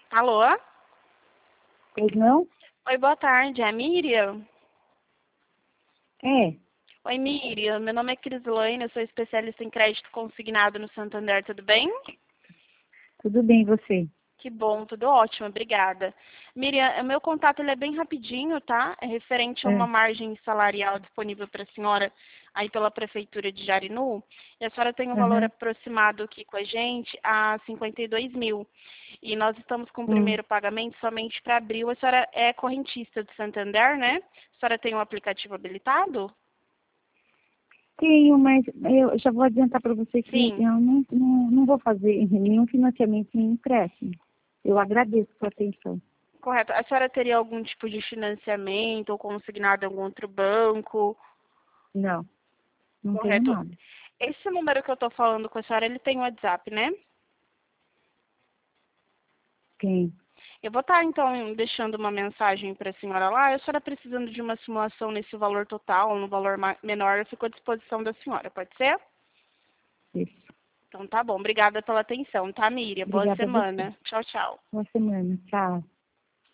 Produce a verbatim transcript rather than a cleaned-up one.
Alô? Pois não? Oi, boa tarde. É a Miriam? É, Oi, Miriam. Meu nome é Crislaine, eu sou especialista em crédito consignado no Santander, tudo bem? tudo bem, e você? Que bom, tudo ótimo, obrigada. Miriam, o meu contato ele é bem rapidinho, tá? É referente a uma É, margem salarial disponível para a senhora aí pela Prefeitura de Jarinu. E a senhora tem um valor aham, aproximado aqui com a gente a cinquenta e dois mil. E nós estamos com o hum. primeiro pagamento somente para abril. A senhora é correntista do Santander, né? A senhora tem um aplicativo habilitado? Tenho, mas eu já vou adiantar para você que Sim. eu não, não, não vou fazer nenhum financiamento em empréstimo. Eu agradeço a sua atenção. Correto. A senhora teria algum tipo de financiamento ou consignado em algum outro banco? Não, não tenho Correto. nada. Esse número que eu estou falando com a senhora, ele tem WhatsApp, né? Tem. Eu vou estar, então, deixando uma mensagem para a senhora lá. A senhora precisando de uma simulação nesse valor total, no valor ma- menor, eu fico à disposição da senhora, pode ser? Isso. Então tá bom. Obrigada pela atenção, tá, Miriam? Boa Obrigada a você. semana. Tchau, tchau. Boa semana. Tchau.